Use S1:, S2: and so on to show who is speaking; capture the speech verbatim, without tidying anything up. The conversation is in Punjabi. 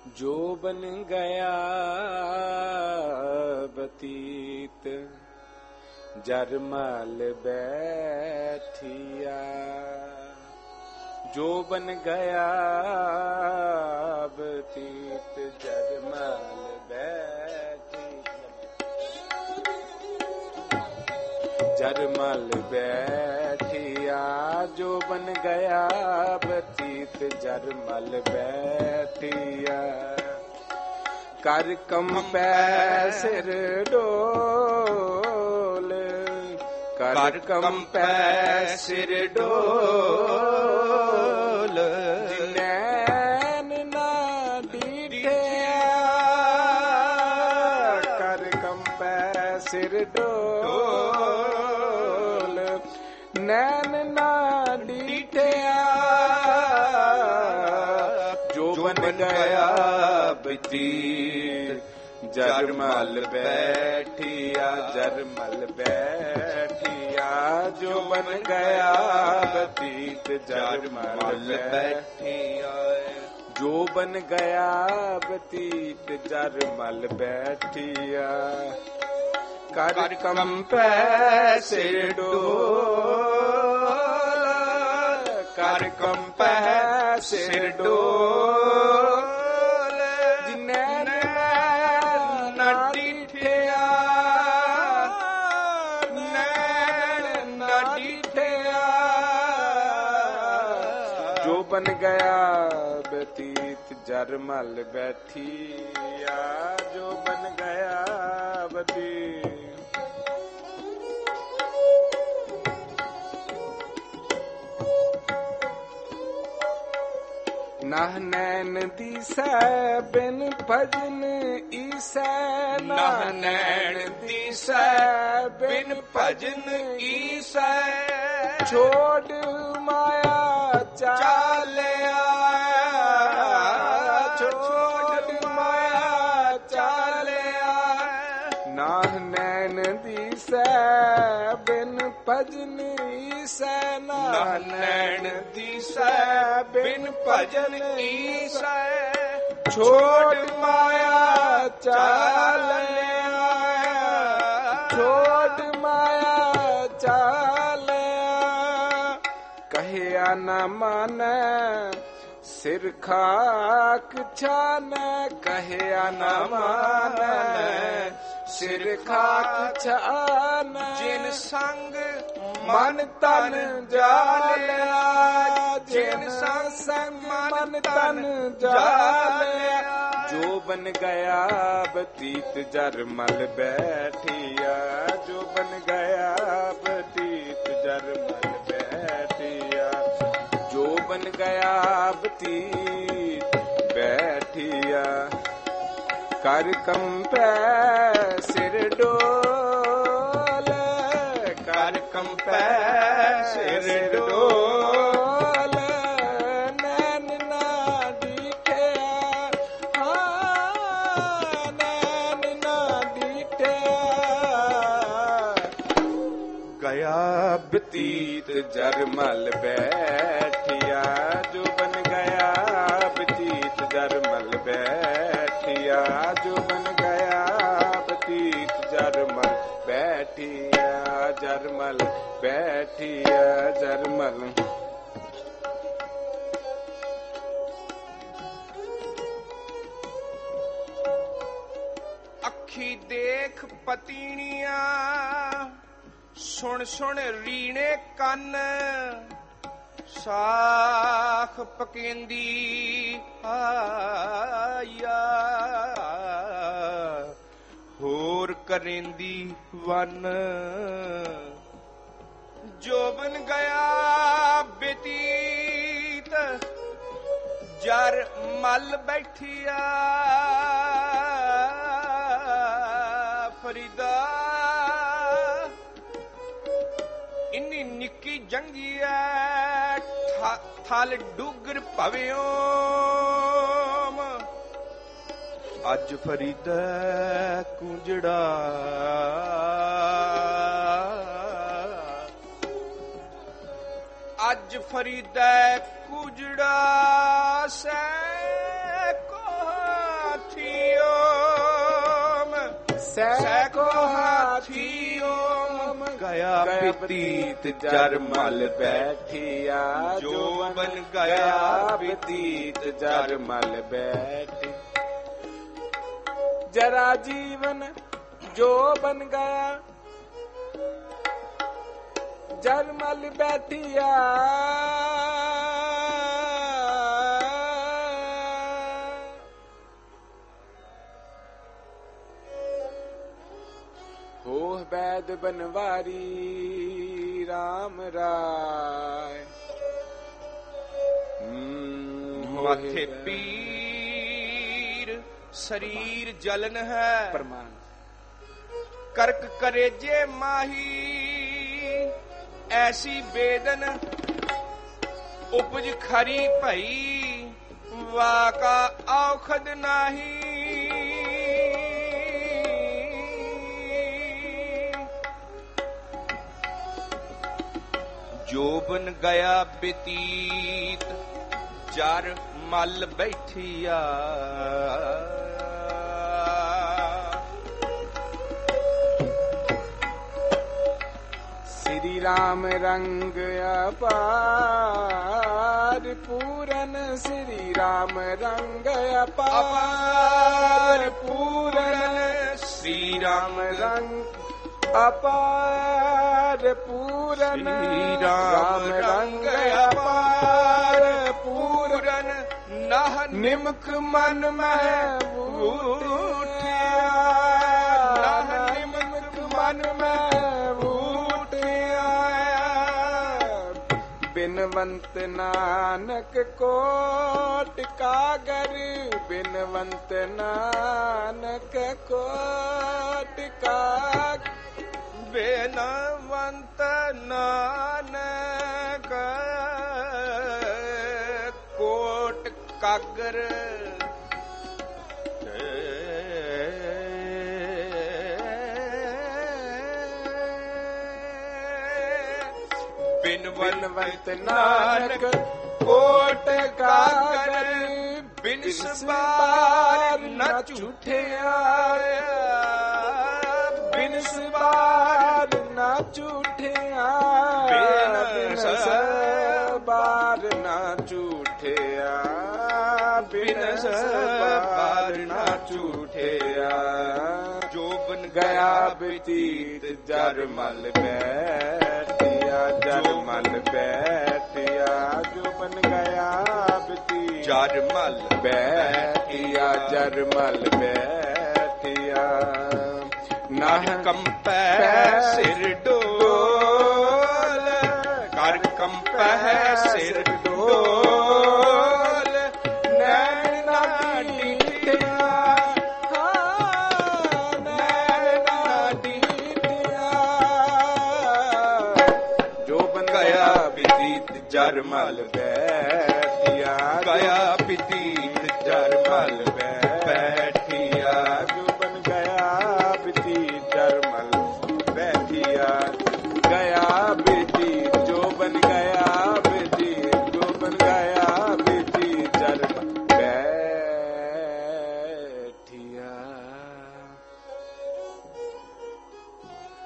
S1: ਜੋ ਬਨ ਗਿਆ ਬਤੀਤ ਜਰ ਮਲ ਬੈਠਿਆ। ਜੋ ਬਨ ਗਿਆ ਬਤੀਤ ਜਰ ਮਲ ਬੈਠਿਆ। ਜਰ ਮਲ ਬੈਠਿਆ ਜੋ ਬਨ ਗਿਆ ਬਤੀਤ ਜਰ ਮਲ ਬੈਠਿਆ। ਕਰ ਕੰਪੈ ਸਿਰ ਡੋਲ ਕਰ ਕੰਪੈ ਸਿਰ ਡੋਲ। ਨੈਣ ਨਾ ਡੀਠਿਆ ਕਰ ਕੰਪੈ ਸਿਰ ਡੋਲ। ਨੈਣ ਨਾ ਡੀਠਿਆ ਜੋ ਬਨ ਗਿਆ ਬਤੀਤ ਜਰ ਮਲ ਬੈਠਿਆ। ਜਰ ਮਲ ਬੈਠਿਆ ਜੋ ਬਨ ਗਿਆ ਬਤੀਤ ਜਰ ਮਲ ਬੈਠਿਆ। ਜੋ ਬਨ ਗਿਆ ਬਤੀਤ ਜਰ ਮਲ ਬੈਠਿਆ। ਕਰ ਕੰਪੈ ਸਿਰ ਡੋਲ ਕਰ ਕੰਪੈ ਸਿਰ ਡੋਲ। ਜਿਨੈਣ ਨਾ ਡੀਠਿਆ ਨੈਣ ਨਾ ਡੀਠਿਆ ਜੋ ਬਨ ਗਿਆ ਬਤੀਤ ਜਰ ਮਲ ਬੈਠਿਆ। ਜੋ ਬਨ ਗਿਆ ਬਤੀਤ ਨਾਹ ਨੈਣ ਦੀਸੈ ਬਿਨ ਭਜਨ ਈਸੈ। ਨਾਹ ਨੈਣ ਦੀਸੈ ਬਿਨ ਭਜਨ ਈਸੈ। ਛੋੜ ਮਾਇਆ ਚਾਲਿਆ ਛੋੜ ਮਾਇਆ ਚਾਲਿਆ। ਨਾਹ ਨੈਣ ਦੀਸੈ ਬਿਨ ਭਜਨ ਈਸੈ। ਨਾਹ ਨੈਣ ਦੀਸੈ ਬਿਨ ਭਜਨ ਈਸੈ। ਛੋੜ ਮਾਇਆ ਚਾਲਿਆ ਛੋੜ ਮਾਇਆ ਚਾਲਿਆ। ਕਹਿਆ ਨਾ ਮਾਨੈ ਸਿਰ ਖਾਕ ਛਾਨੈ। ਕਹਿਆ ਨਾ ਮਾਨੈ ਸਿਰ ਖਾਕ ਛਾਨੈ। ਜਿਨ ਸੰਗ ਮਨ ਤਨ ਜਾਲਿਆ ਜਿਨ ਸੰਗ ਮਨ ਤਨ ਜਾਲਿਆ। ਜੋ ਬਨ ਗਿਆ ਬਤੀਤ ਜਰ ਮਲ ਬੈਠਿਆ। ਜੋ ਬਨ ਗਿਆ ਬਤੀਤ ਜਰ ਮਲ ਬੈਠਿਆ। ਜੋ ਬਨ ਗਿਆ ਬਤੀਤ ਬੈਠਿਆ। ਕਰ ਕੰਪੈ ਸਿਰ ਡੋਲ ਕਰ ਕੰਪੈ ਸਿਰ ਡੋਲ। ਨੈਣ ਨਾ ਡੀਠਿਆ ਹਾਂ ਨੈਣ ਨਾ ਡੀਠਿਆ। ਗਿਆ ਬਤੀਤ ਜਰ ਮਲ ਬੈਠਿਆ। ਜੋ ਬਨ ਗਿਆ ਬਤੀਤ ਜਰ ਮਲ ਬੈਠਿਆ। ਜੋ ਬਨ ਗਿਆ ਬਤੀਤ ਜਰ ਮਲ ਬੈਠਿਆ। ਜਰ ਮਲ ਬੈਠਿਆ ਜਰ ਮਲ। ਅੱਖੀ ਦੇਖ ਪਤੀਣੀਆਂ ਸੁਣ ਸੁਣ ਰੀਣੇ ਕੰਨ। ਸਾਖ ਪਕੇਂਦੀ ਆਇਆ ਹੋਰ ਕਰੇਂਦੀ ਵਨ। ਜੋ ਬਨ ਗਿਆ ਬਤੀਤ ਜਰ ਮਲ ਬੈਠਿਆ। ਫਰੀਦਾ ਇੰਨੀ ਨਿੱਕੀ ਜੰਗੀ ਐ ਥਲ ਡੁੱਗਰ ਭਵਿਓ। ਅੱਜ ਫਰੀਦਾ ਕੁੰਜੜਾ ਅੱਜ ਫਰੀਦਾ ਕੁਜੜਾ ਸੈ ਕੋ
S2: ਸੈਕੋ ਹਾਥੀ ਓਮ
S1: ਗਿਆ ਬਤੀਤ ਜਰ ਮਲ
S2: ਬੈਠਿਆ
S1: ਜੋਬਨ ਗਿਆ
S2: ਬਤੀਤ ਜਰ ਮਲ ਬੈਠੀ ਜਰਾ ਜੀਵਨ ਜੋ ਬਨ ਗਿਆ ਜਰ ਮਲ ਬੈਠਿਆ ਹੋਹ ਬੈਦ ਬਨਵਾਰੀ ਰਾਮ ਰਾਏ
S1: ਮਾਥੇ ਪੀਰ ਸਰੀਰ ਜਲਨ ਹੈ
S2: ਪ੍ਰਮਾਨ
S1: ਕਰਕ ਕਰੇਜੇ ਮਾਹੀ ਐਸੀ ਬੇਦਨ ਉਪਜ ਖਰੀ ਭਈ ਵਾਕਾ ਔਖਦ ਨਾਹੀ ਜੋਬਨ ਗਿਆ ਬਤੀਤ ਜਰ ਮਲ ਬੈਠਿਆ
S2: ਸ੍ਰੀ ਰਾਮ ਰੰਗ ਅਪਾਰ ਪੂਰਨ ਸ੍ਰੀ ਰਾਮ ਰੰਗ ਅਪਾਰ ਪੂਰਨ
S1: ਸ੍ਰੀ ਰਾਮ
S2: ਰੰਗ ਅਪਾਰ ਪੂਰਨ
S1: ਸ੍ਰੀ ਰਾਮ ਰੰਗ ਅਪਾਰ ਪੂਰਨ ਨਹ
S2: ਨਿਮਖ ਮਨ ਮੈਂ ਬੂਠਿਆ ਨਹ ਨਿਮਖ ਮਨ ਮੈਂ ਬੂਠਿਆ ਬਿਨਵੰਤ ਨਾਨਕ ਕੋਟ ਕਾਗਰ ਬਿਨਵੰਤ ਨਾਨਕ ਕੋਟ ਕਾਗਰ
S1: ਬੇਨਵੰਤ ਨਾਨਕ ਕੋਟ ਕਾਗਰ
S2: ਬਿਨਵੰਤ ਨਾਨਕ ਕੋਟ ਕਾਗਰ
S1: ਬਿਨ ਸਬਾਰ ਨ ਝੂਠਿਆ
S2: ਬਿਨ ਸਬਾਰ ਨਾ ਝੂਠਿਆ ਬਿਨ ਸਬਾਰ ਨਾ ਝੂਠਿਆ ਬਿਨ ਸਬਾਰ ਨਾ ਝੂਠਿਆ
S1: ਜੋਬਨ
S2: ਗਿਆ ਬਤੀਤ ਜਰ ਮਲ ਬੈਠਿਆ ਜਰ ਮਲ ਬੈਠਿਆ ਜੋਬਨ ਗਿਆ ਬਤੀਤ
S1: ਜਰ ਮਲ
S2: ਬੈਠਿਆ ਜਰ ਮਲ ਬੈਠਿਆ
S1: ਨਾਹ ਕੰਪੈ ਸਿਰ ਡੋਲ ਕਰ ਕੰਪੈ ਸਿਰ ਡੋਲ
S2: ਨੈਣ ਨਾ ਡੀਠਿਆ ਹਾਂ ਨੈਣ ਨਾ ਡੀਠਿਆ ਜੋ ਬਨ ਗਿਆ ਬਤੀਤ ਜਰ ਮਲ ਬੈਠਿਆ
S1: ਗਿਆ ਬਤੀਤ ਜਰ ਮਲ